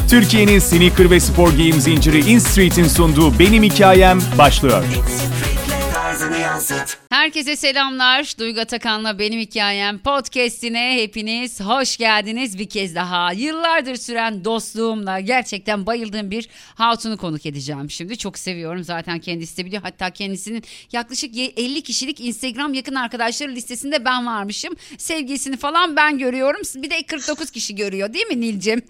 Türkiye'nin sneaker ve spor giyim zinciri InStreet'in sunduğu Benim Hikayem başlıyor. Herkese selamlar. Duygu Atakan'la Benim Hikayem podcast'ine hepiniz hoş geldiniz bir kez daha. Yıllardır süren dostluğumla gerçekten bayıldığım bir hatunu konuk edeceğim şimdi. Çok seviyorum, zaten kendisi de biliyor. Hatta kendisinin yaklaşık 50 kişilik Instagram yakın arkadaşları listesinde ben varmışım. Sevgilisini falan ben görüyorum. Bir de 49 kişi görüyor değil mi Nilcim?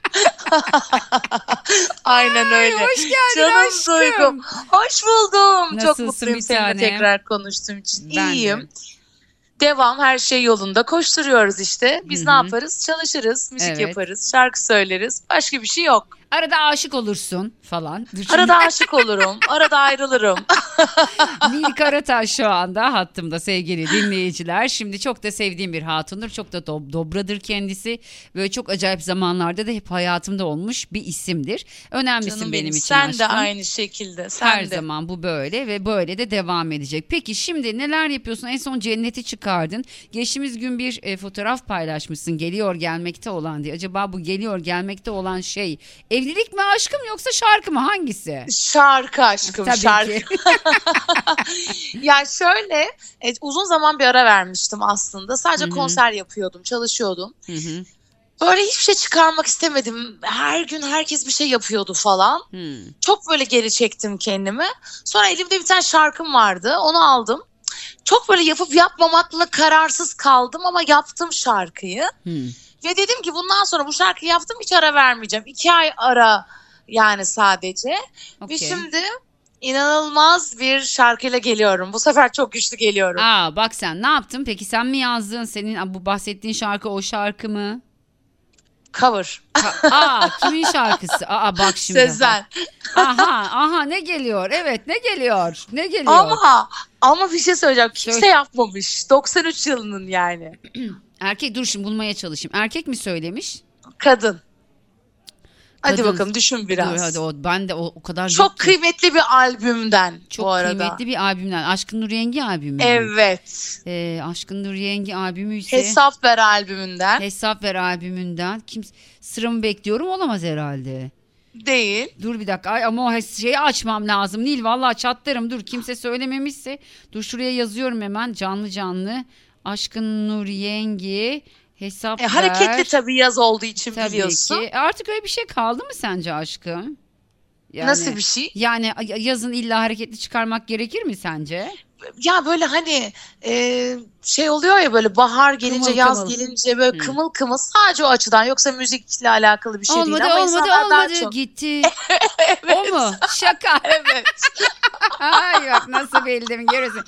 Aynen öyle. Hoş geldin Canım aşkım. Duygum. Hoş buldum. Nasılsın çok mutluyum bir seninle tanem? tekrar konuştuğum için. Ben İyiyim. de. Devam, her şey yolunda. Koşturuyoruz işte. Biz ne yaparız? Çalışırız, müzik Evet. yaparız, şarkı söyleriz. Başka bir şey yok. Arada aşık olursun falan. Dur şimdi. Arada aşık olurum, arada ayrılırım. Nil Karataş şu anda hattımda sevgili dinleyiciler. Şimdi çok da sevdiğim bir hatundur. Çok da dobradır kendisi. Böyle çok acayip zamanlarda da hep hayatımda olmuş bir isimdir. Önemlisin Canım benim için Sen aşkım. de aynı şekilde. Sen Her de. zaman bu böyle ve böyle de devam edecek. Peki şimdi neler yapıyorsun? En son Cennet'i çıkardın. Geçtiğimiz gün bir fotoğraf paylaşmışsın. Geliyor gelmekte olan diye. Acaba bu geliyor gelmekte olan şey evlilik mi aşkım yoksa şarkı mı? Hangisi? Şarkı aşkım, Tabii şarkı. ki. Ya şöyle, uzun zaman bir ara vermiştim aslında. Sadece konser yapıyordum, çalışıyordum. Hı hı. Böyle hiçbir şey çıkarmak istemedim. Her gün herkes bir şey yapıyordu falan. Çok böyle geri çektim kendimi. Sonra elimde bir tane şarkım vardı. Onu aldım. Çok böyle yapıp yapmamakla kararsız kaldım ama yaptım şarkıyı. Ve dedim ki bundan sonra bu şarkıyı yaptım, hiç ara vermeyeceğim. 2 ay ara yani sadece. Ve şimdi inanılmaz bir şarkıyla geliyorum. Bu sefer çok güçlü geliyorum. Aa bak sen ne yaptın? Peki sen mi yazdın? Senin bu bahsettiğin şarkı o şarkı mı? Cover. Kimin şarkısı? Bak şimdi. Sezen. Aha ne geliyor? Evet ne geliyor? Ne geliyor? Ama bir şey söyleyeceğim. Kimse Söyle. yapmamış. 93 yılının yani. Erkek, dur şimdi bulmaya çalışayım. Erkek mi söylemiş? Kadın. Hadi Kadın. bakalım, düşün biraz. Dur hadi ben de o kadar Çok yok ki. kıymetli bir albümden Çok bu arada. kıymetli bir albümden. Aşkın Nur Yengi albümü mü? Evet. Aşkın Nur Yengi albümü ise Hesap Ver albümünden. Hesap Ver albümünden. Sıramı bekliyorum olamaz herhalde. Değil. Dur bir dakika. Ay, ama o şeyi açmam lazım. Nil vallahi çatlarım. Dur kimse söylememişse. Dur şuraya yazıyorum hemen canlı. Aşkın Nur Yengi Hesap Ver. Hareketli tabii, yaz olduğu için Tabii biliyorsun. ki. Artık öyle bir şey kaldı mı sence aşkım? Yani, Nasıl bir şey? Yani yazın illa hareketli çıkarmak gerekir mi sence? Ya böyle hani şey oluyor ya, böyle bahar gelince, Kımıl yaz kımıl. gelince böyle kımıl kımıl, sadece o açıdan, yoksa müzikle alakalı bir şey değil ama insanlar daha çok. Gitti. O mu? Şaka. Evet. Ay bak nasıl bildim görüyorsun.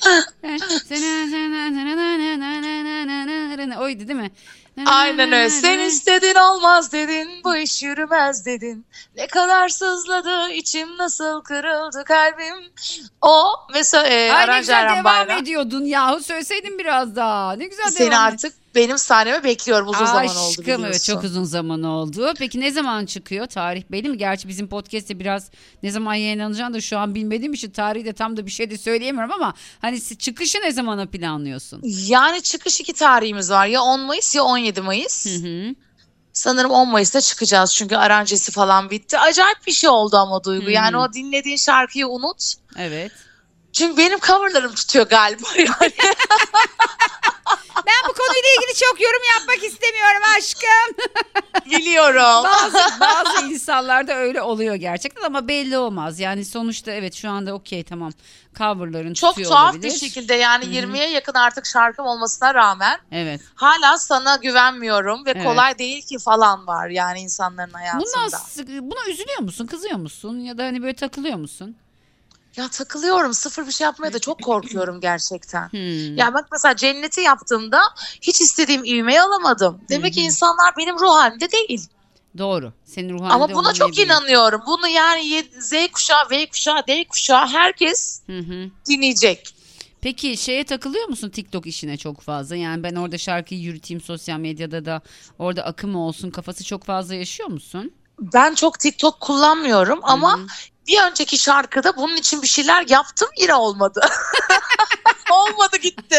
Oydu değil mi? Aynen öyle. Sen istedin olmaz dedin, bu iş yürümez dedin. Ne kadar sızladı içim, nasıl kırıldı kalbim. O ve Ay ne güzel devam Bayram. ediyordun yahu, söyleseydin biraz daha. Ne güzel Seni devam artık benim sahneme bekliyorum, uzun zaman oldu Aşkım biliyorsun. evet, çok uzun zaman oldu. Peki ne zaman çıkıyor? Tarih belli mi? Gerçi bizim podcast'te biraz ne zaman yayınlanacağını da şu an bilmediğim için tarihi de tam da bir şey de söyleyemiyorum ama hani çıkışı ne zamana planlıyorsun? Yani çıkış 2 tarihimiz var, ya 10 Mayıs ya 17 Mayıs. Sanırım 10 Mayıs'ta çıkacağız çünkü aranjesi falan bitti. Acayip bir şey oldu ama Duygu. Yani o dinlediğin şarkıyı unut. Evet. Çünkü benim coverlarım tutuyor galiba yani. Ben bu konuyla ilgili çok yorum yapmak istemiyorum aşkım. Biliyorum. Bazı insanlarda öyle oluyor gerçekten ama belli olmaz. Yani sonuçta evet şu anda okey tamam, coverların Çok tutuyor tuhaf olabilir. bir şekilde yani 20'ye yakın artık şarkım olmasına rağmen Evet. hala sana güvenmiyorum ve Evet. kolay değil ki falan var yani insanların hayatında. Buna üzülüyor musun, kızıyor musun ya da hani böyle takılıyor musun? Ya takılıyorum, sıfır bir şey yapmaya da çok korkuyorum gerçekten. Ya bak mesela Cennet'i yaptığımda hiç istediğim ivmeyi alamadım. Demek ki insanlar benim ruh halimde değil. Doğru. Senin ruh halinde Ama buna çok olmayabilir. inanıyorum. Bunu yani Z kuşağı, V kuşağı, D kuşağı herkes dinleyecek. Peki şeye takılıyor musun, TikTok işine çok fazla? Yani ben orada şarkıyı yürüteyim sosyal medyada da orada akım olsun kafası çok fazla yaşıyor musun? Ben çok TikTok kullanmıyorum ama bir önceki şarkıda bunun için bir şeyler yaptım, yine olmadı. Olmadı gitti.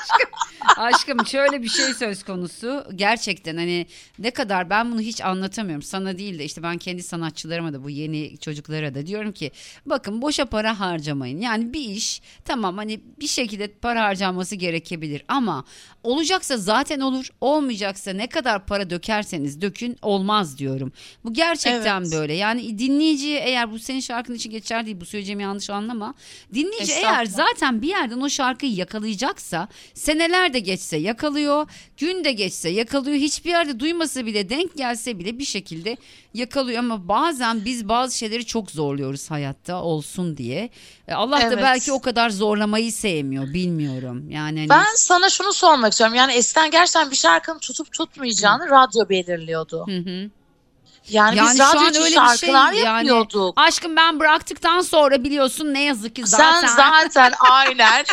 Aşkım şöyle bir şey söz konusu. Gerçekten hani ne kadar ben bunu hiç anlatamıyorum. Sana değil de işte ben kendi sanatçılarıma da bu yeni çocuklara da diyorum ki bakın boşa para harcamayın. Yani bir iş tamam hani bir şekilde para harcanması gerekebilir ama olacaksa zaten olur. Olmayacaksa ne kadar para dökerseniz dökün olmaz diyorum. Bu gerçekten böyle. Yani dinleyici eğer bu senin şarkın için geçerli değil bu söyleyeceğimi yanlış anlama. Dinleyici eğer zaten bir yerden o şarkıyı yakalayacaksa seneler de geçse yakalıyor, gün de geçse yakalıyor. Hiçbir yerde duymasa bile denk gelse bile bir şekilde yakalıyor ama bazen biz bazı şeyleri çok zorluyoruz hayatta olsun diye. Allah da belki o kadar zorlamayı sevmiyor bilmiyorum. Yani hani... Ben sana şunu sormak istiyorum. Yani eskiden gerçekten bir şarkının tutup tutmayacağını radyo belirliyordu. Hı. Yani biz radyo için şarkılar yapıyorduk. Yani, aşkım ben bıraktıktan sonra biliyorsun ne yazık ki zaten. Sen zaten aynen.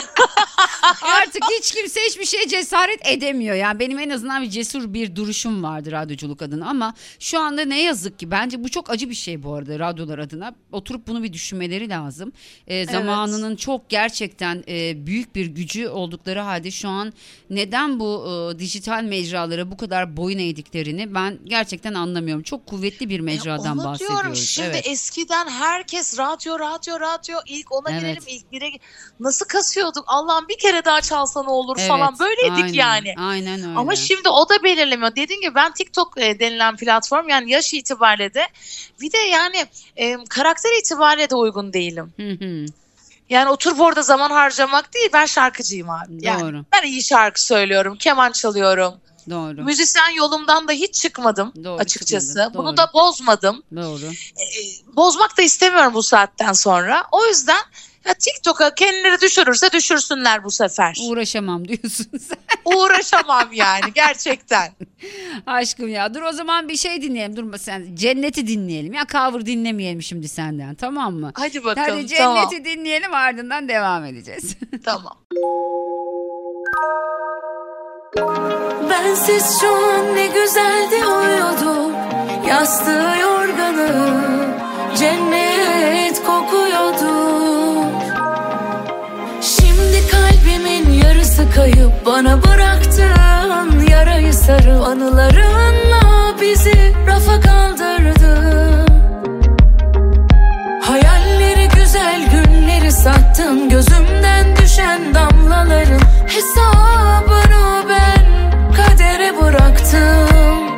Artık hiç kimse hiçbir şeye cesaret edemiyor. Yani benim en azından bir cesur bir duruşum vardı radyoculuk adına ama şu anda ne yazık ki bence bu çok acı bir şey bu arada radyolar adına. Oturup bunu bir düşünmeleri lazım. Zamanının çok gerçekten büyük bir gücü oldukları halde şu an neden bu dijital mecralara bu kadar boyun eğdiklerini ben gerçekten anlamıyorum. Çok kuvvetli bir mecradan onu bahsediyoruz. Diyorum. Şimdi eskiden herkes radyo ilk ona girelim ilk bire nasıl kasıyorduk Allah'ım bir kere daha çalsa ne olur falan böyleydik yani. Aynen öyle. Ama şimdi o da belirlemiyor. Dediğim gibi ben TikTok denilen platform yani yaş itibariyle de bir de yani karakter itibariyle de uygun değilim. Yani oturup orada zaman harcamak değil ben şarkıcıyım abi. Yani doğru. Ben iyi şarkı söylüyorum, keman çalıyorum. Doğru. Müzisyen yolumdan da hiç çıkmadım açıkçası. Çıkmadı. Bunu da bozmadım. Doğru. Bozmak da istemiyorum bu saatten sonra. O yüzden TikTok'a kendileri düşürürse düşürsünler bu sefer. Uğraşamam diyorsun sen. Uğraşamam yani gerçekten. Aşkım ya dur o zaman bir şey dinleyelim. Durma sen Cennet'i dinleyelim. Ya cover dinlemeyelim şimdi senden tamam mı? Hadi bakalım. Hadi Cennet'i dinleyelim ardından devam edeceğiz. Tamam. Bensiz şu an ne güzeldi uyuyordum. Yastığı yorganı cennet kokuyordu. Şimdi kalbimin yarısı kayıp bana bıraktın yarayı sarı anılarınla bizi rafa kaldırdın. Hayalleri güzel günleri sattın gözümden düşen damlaların hesabını ben kadere bıraktım.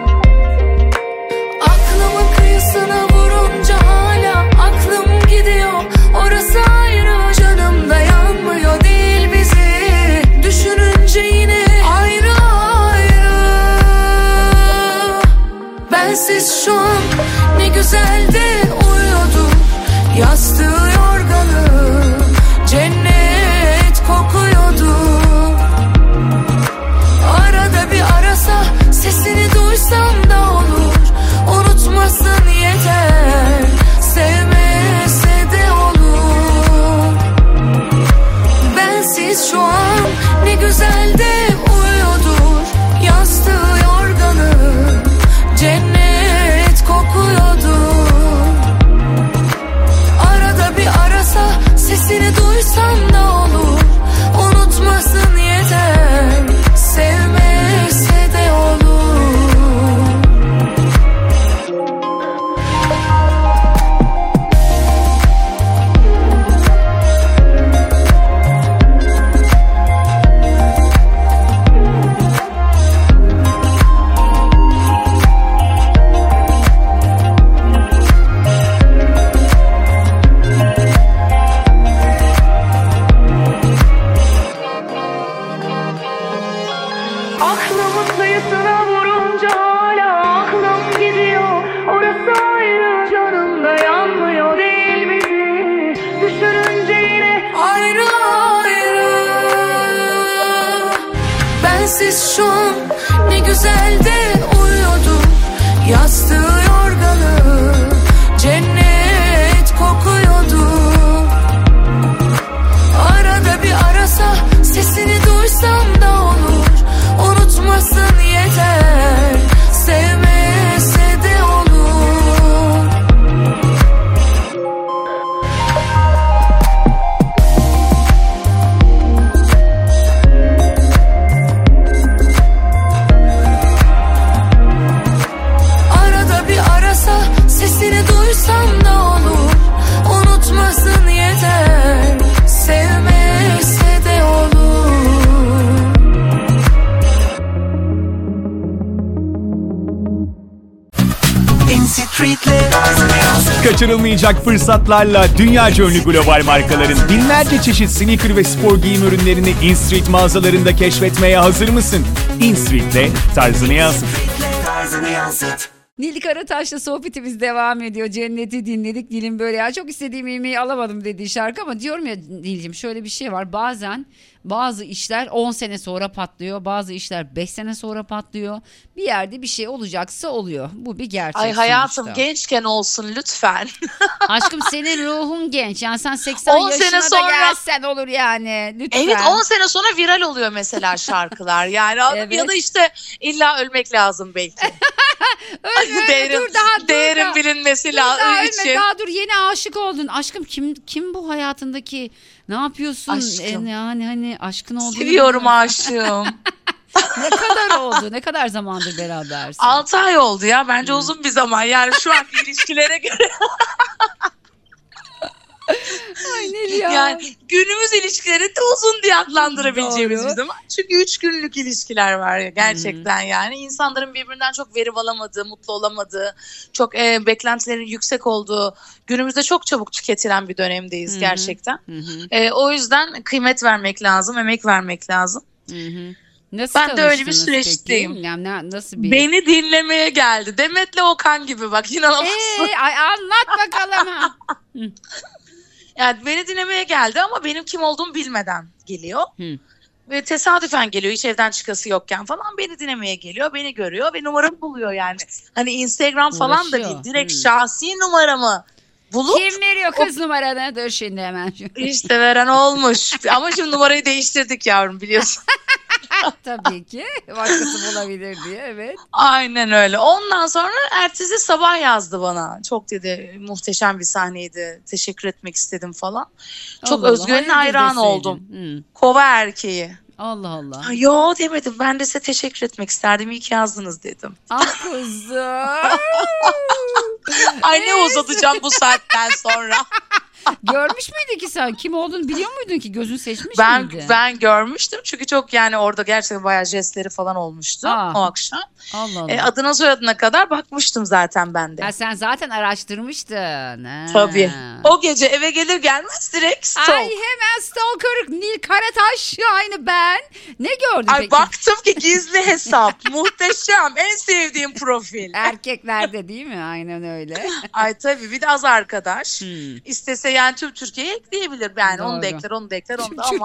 Aklımın kıyısına vurunca hala aklım gidiyor. Orası ayrı canım dayanmıyor değil bizi düşününce yine ayrı ayrı. Bensiz şu an ne güzel de uyuyordum. Yastığı yorganı cennet kokuyordu. Arada bir arasa sesini duysam da olur. Unutmasın yeter sevmese de olur. Bensiz şu an ne güzel de uyuyordur. Yastığı yorganı cennet kokuyordu. Arada bir arasa sesini duysam da olur. Unutmasın yeter sevmese de olur. Aklımın sayısına vurunca hala aklım gidiyor. Orası ayrı canım dayanmıyor değil bizi düşününce yine ayrı ayrı. Bensiz şu an ne güzel de uyuyordum. Yastığı yorganı cennet kokuyordu. Arada bir arasa sesini duysam da olur. Unutmasın yeter sevmese de olur. İnstreet'le tarzını yansıt. Kaçırılmayacak fırsatlarla dünyaca ünlü global markaların binlerce çeşit sneaker ve spor giyim ürünlerini InStreet mağazalarında keşfetmeye hazır mısın? InStreet'le tarzını yansıt. Tarzını yansıt. Nil Karataş'la sohbetimiz devam ediyor. Cenneti dinledik. Nil'in böyle ya çok istediğim yemeği alamadım dediği şarkı ama diyorum ya Nil'cim şöyle bir şey var. Bazen bazı işler 10 sene sonra patlıyor. Bazı işler 5 sene sonra patlıyor. Bir yerde bir şey olacaksa oluyor. Bu bir gerçek. Ay hayatım sonuçta. gençken olsun lütfen. Aşkım senin ruhun genç. Yani sen 80 10 yaşına sene da sonra- gelsen olur yani. Lütfen. Evet 10 sene sonra viral oluyor mesela şarkılar. Yani Evet. ya da işte illa ölmek lazım belki. Ölme, değerin, dur daha, değerin daha. bilinmesi Daha ölme, için. daha dur yeni aşık oldun. Aşkım kim bu hayatındaki ne yapıyorsun? Aşkım. Yani hani aşkın olduğunu Seviyorum biliyorum. aşığım. Ne kadar oldu? Ne kadar zamandır berabersin? 6 ay oldu ya bence uzun bir zaman. Yani şu anki ilişkilere göre. Ay Nil ya. Yani günümüz ilişkileri de uzun diye adlandırabileceğimiz Doğru. bir zaman. Çünkü 3 günlük ilişkiler var ya gerçekten yani. İnsanların birbirinden çok verim alamadığı, mutlu olamadığı, çok beklentilerin yüksek olduğu, günümüzde çok çabuk tüketilen bir dönemdeyiz gerçekten. O yüzden kıymet vermek lazım, emek vermek lazım. Nasıl Ben de öyle bir tanıştınız süreçteyim. peki? Yani nasıl bir... Beni dinlemeye geldi. Demet'le Okan gibi bak inanamazsın. Ay anlat bakalım ha. Yani beni dinlemeye geldi ama benim kim olduğumu bilmeden geliyor. Ve tesadüfen geliyor hiç evden çıkası yokken falan beni dinlemeye geliyor. Beni görüyor ve numaramı buluyor yani. Hani Instagram falan da Uğraşıyor. değil. Direkt şahsi numaramı bulup Kim veriyor kız numaranı? Dur şimdi hemen. işte veren olmuş. Ama şimdi numarayı değiştirdik yavrum biliyorsun. Tabii ki. Başkası bulabilir diye evet. Aynen öyle. Ondan sonra ertesi sabah yazdı bana. Çok dedi muhteşem bir sahneydi. Teşekkür etmek istedim falan. Çok Allah Allah, Özgür'ün hayırdır hayran deseydin. oldum. Kova erkeği. Allah Allah. Ay, yo demedim. Ben de size teşekkür etmek isterdim. İyi ki yazdınız dedim. Ah kızım. Ay ne uzatacağım bu saatten sonra. Görmüş müydün ki sen? Kim olduğunu biliyor muydun ki? Gözün seçmiş miydi? Ben görmüştüm çünkü çok yani orada gerçekten bayağı jestleri falan olmuştu Aa. o akşam. Allah Allah. Adına soyadına kadar bakmıştım zaten ben de. Ha, sen zaten araştırmıştın. Ha. Tabii. O gece eve gelir gelmez direkt stalk. Ay hemen stalker Nil Karataş aynı ben. Ne gördün Ay peki? baktım ki gizli hesap. Muhteşem. En sevdiğim profil. Erkeklerde değil mi? Aynen öyle. Ay tabii bir de az arkadaş. İstese yani tüm Türkiye'ye ekleyebilir. Yani onu da Doğru. ekler, onu da ekler, onu da ama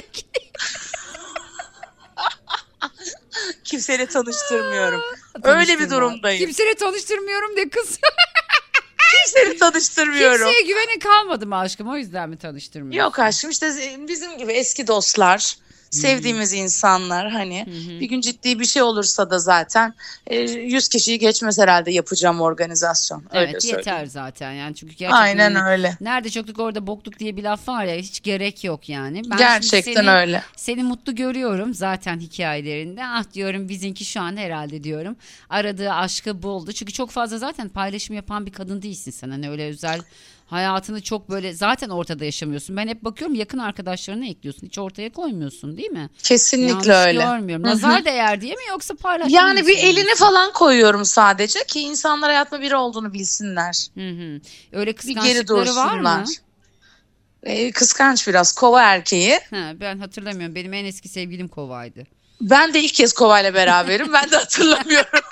kimseyle tanıştırmıyorum. Öyle bir durumdayım. Kimseyle tanıştırmıyorum de kız. Kimseyle tanıştırmıyorum. Kimseye güvenin kalmadı mı aşkım? O yüzden mi tanıştırmıyorsun? Yok aşkım işte bizim gibi eski dostlar, sevdiğimiz insanlar hani bir gün ciddi bir şey olursa da zaten 100 kişiyi geçmez herhalde yapacağım organizasyon. Öyle Evet söyleyeyim. yeter zaten yani çünkü gerçekten Aynen hani öyle. nerede çokluk orada bokluk diye bir laf var ya hiç gerek yok yani. Ben şimdi Gerçekten öyle. Seni mutlu görüyorum zaten hikayelerinde. Ah diyorum bizimki şu an herhalde diyorum aradığı aşkı buldu. Çünkü çok fazla zaten paylaşım yapan bir kadın değilsin sen. Hani öyle özel hayatını çok böyle zaten ortada yaşamıyorsun. Ben hep bakıyorum yakın arkadaşlarına ekliyorsun. Hiç ortaya koymuyorsun değil mi? Kesinlikle Yanlış öyle. görmüyorum. Nazar değer diye mi yoksa paylaşmayı Yani mı bir seviyorsun? elini falan koyuyorum sadece ki insanlar hayatımda biri olduğunu bilsinler. Öyle Bir geri kıskançlıkları var mı? dursunlar. Kıskanç biraz kova erkeği. Ha, ben hatırlamıyorum. Benim en eski sevgilim Kova'ydı. Ben de ilk kez kovayla beraberim. Ben de hatırlamıyorum.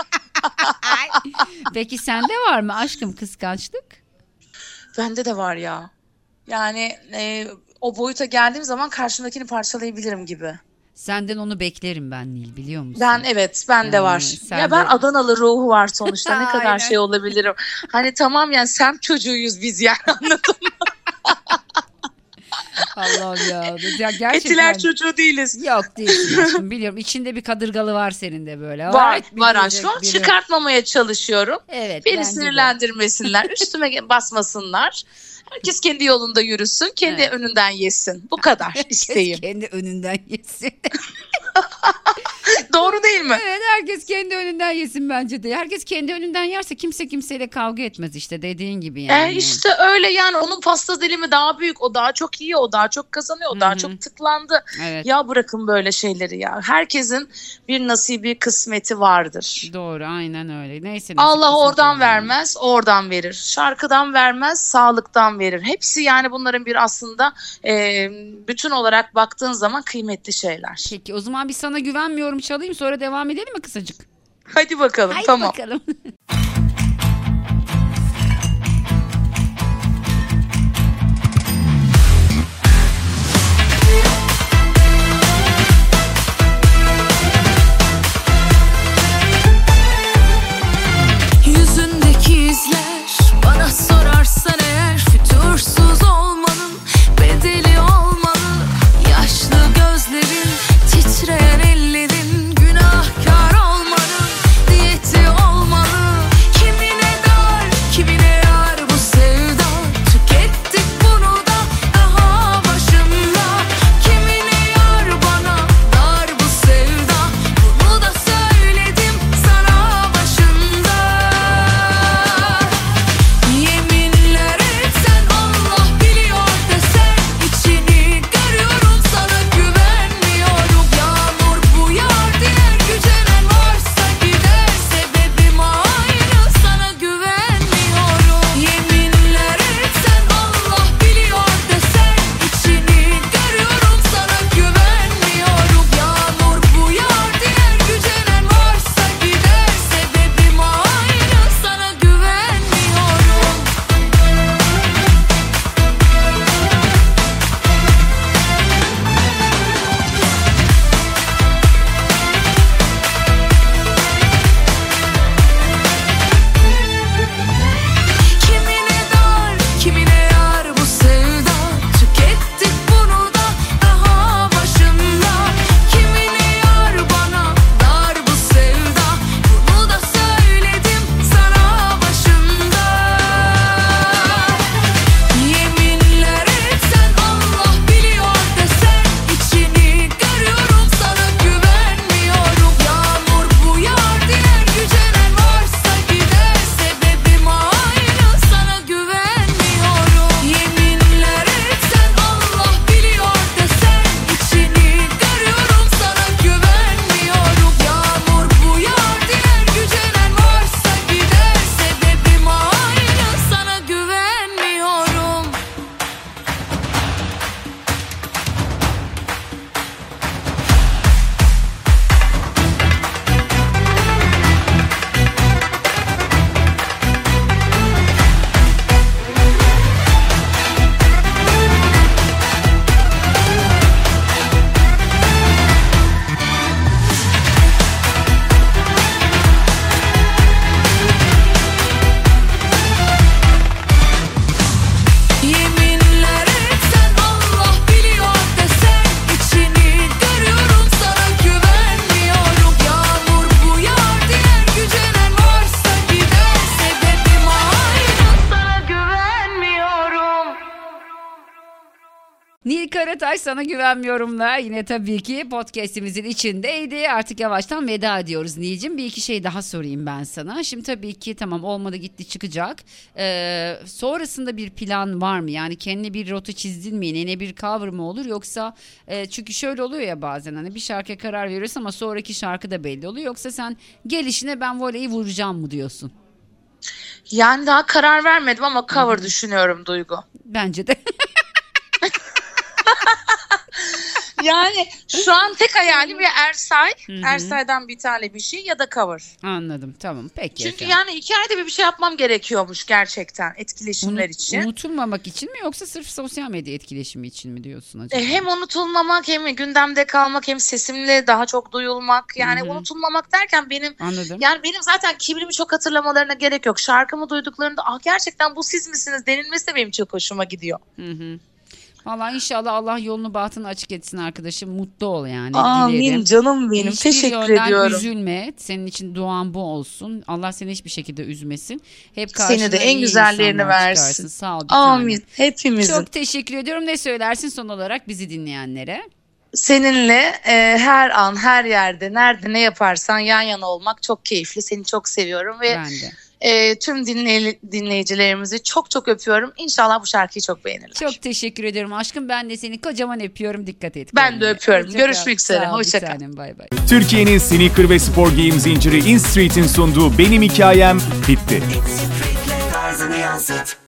Peki sende var mı aşkım kıskançlık? Bende de var ya. Yani o boyuta geldiğim zaman karşımdakini parçalayabilirim gibi. Senden onu beklerim ben Nil biliyor musun? Ben de var. sen Ya ben de- Adanalı ruhu var sonuçta. Ne kadar Aynen. şey olabilirim. Hani tamam yani semt çocuğuyuz biz yani anladın mı? Allah'ım ya. Ya gerçekten. Etiler çocuğu değiliz. Yok değilsin aşkım biliyorum. İçinde bir kadırgalı var senin de böyle. Var Ay, aşkım. biri. Çıkartmamaya çalışıyorum. Evet. Beni bence de. sinirlendirmesinler. Üstüme basmasınlar. Herkes kendi yolunda yürüsün, kendi önünden yesin. Bu kadar isteğim. Kendi önünden yesin. Doğru değil mi? Evet, herkes kendi önünden yesin bence de. Herkes kendi önünden yerse kimse kimseyle kavga etmez işte, dediğin gibi yani. İşte öyle yani, onun pasta dilimi daha büyük, o daha çok yiyor, o daha çok kazanıyor, o daha çok tıklandı. Evet. Ya bırakın böyle şeyleri ya. Herkesin bir nasibi, kısmeti vardır. Doğru, aynen öyle. Neyse. Allah oradan vermez, oradan verir. Şarkıdan vermez, sağlıktan verir. Hepsi yani bunların bir aslında bütün olarak baktığın zaman kıymetli şeyler. Peki o zaman bir Sana Güvenmiyorum çalayım, sonra devam edelim mi kısacık? Hadi bakalım, Haydi tamam. bakalım. Yüzündeki izler bana sorarsan eğer, fütursuz olmanın bedeli olmalı. Yaşlı gözlerin, titreyen ellerin, günahkar olmanın diyeti olmalı. Kimine dar, kimine yar bu sevda, tükettik bunu da daha başında. Kimine yar, bana dar bu sevda, bunu da söyledim sana başında. Yeminler etsen, Allah biliyor desen, içini görüyorum, sana güvenmiyorum. Yağmur bu yar diye gücenen varsa gider, sebebim aynı, sana güvenmiyorum. Yeminler etsen, Allah biliyor desen, içini görüyorum, sana güvenmiyorum. Yağmur bu yar diye gücenen varsa gider, sebebim aynı, sana güvenmiyorum. Kimine dar, kimine yar bu sevda, tükettik bunu da daha başında. Kimine yar, bana dar bu sevda, bunu da söyledim sana başında. Yeminler etsen, Allah biliyor desen, içini görüyorum, sana güvenmiyorum. Yağmur bu yar diye gücenen varsa gider, sebebim aynı, sana güvenmiyorum. Yeminler etsen, Allah biliyor desen, içini görüyorum, sana güvenmiyorum. Yağmur bu yar diye gücenen varsa gider, sebebim aynı, sana güvenmiyorum. Yeminler etsen, Allah biliyor desen, içini görüyorum, sana güvenmiyorum. Yağmur bu yar diye gücenen varsa gider, sebebim aynı, sana güvenmiyorum. Nil Karataş Sana Güvenmiyorum'la yine tabii ki podcast'imizin içindeydi. Artık yavaştan veda ediyoruz Nil'cim. Bir iki şey daha sorayım ben sana. Şimdi tabii ki tamam, olmadı gitti çıkacak. Sonrasında bir plan var mı? Yani kendine bir rota çizdin mi? Yine bir cover mı olur? Yoksa çünkü şöyle oluyor ya bazen, hani bir şarkıya karar veriyorsun ama sonraki şarkı da belli oluyor. Yoksa sen gelişine ben voleyi vuracağım mı diyorsun? Yani daha karar vermedim ama cover düşünüyorum Duygu. Bence de. Yani şu an tek hayalim ya Ersay. Ersay'dan bir tane bir şey ya da cover. Anladım, tamam, peki. Çünkü efendim. yani 2 ayda bir şey yapmam gerekiyormuş gerçekten etkileşimler için. Unutulmamak için mi, yoksa sırf sosyal medya etkileşimi için mi diyorsun acaba? Hem unutulmamak, hem gündemde kalmak, hem sesimle daha çok duyulmak. Yani unutulmamak derken benim Anladım. yani benim zaten kibrimi çok hatırlamalarına gerek yok. Şarkımı duyduklarında gerçekten bu siz misiniz denilmesi de benim çok hoşuma gidiyor. Vallahi inşallah Allah yolunu bahtını açık etsin arkadaşım. Mutlu ol yani. Amin Dilerim. canım benim. Hiçbir Teşekkür yönden ediyorum. üzülme. Senin için duam bu olsun. Allah seni hiçbir şekilde üzmesin. Hep Seni karşına de en iyi güzellerini insanlar versin. çıkarsın. Sağ ol bir Amin. tanem. Hepimizin. Çok teşekkür ediyorum. Ne söylersin son olarak bizi dinleyenlere? Seninle her an, her yerde, nerede ne yaparsan yan yana olmak çok keyifli. Seni çok seviyorum ve Ben de. tüm dinleyicilerimizi çok çok öpüyorum. İnşallah bu şarkıyı çok beğenirler. Çok teşekkür ediyorum aşkım. Ben de seni kocaman öpüyorum. Dikkat et. Ben de kendine. öpüyorum. Hoşça kal. Görüşmek üzere. Sağ ol, Hoşça bir kal. tanem. Bay bay. Türkiye'nin sneaker ve spor giyim zinciri InStreet'in sunduğu Benim Hikayem bitti. Tarzını yansıt.